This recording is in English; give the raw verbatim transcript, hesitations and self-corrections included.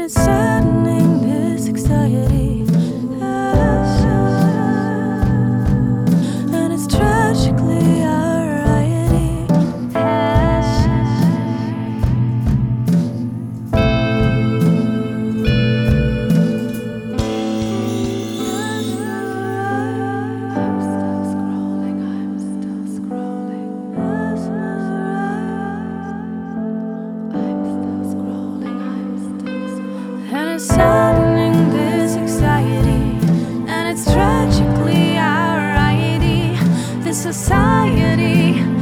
it's saddening, this anxiety. And it's tragically our variety. I'm still scrolling, I'm still scrolling. I'm still scrolling, I'm still scrolling. And it's saddening, this anxiety. And it's tragically our variety. This society.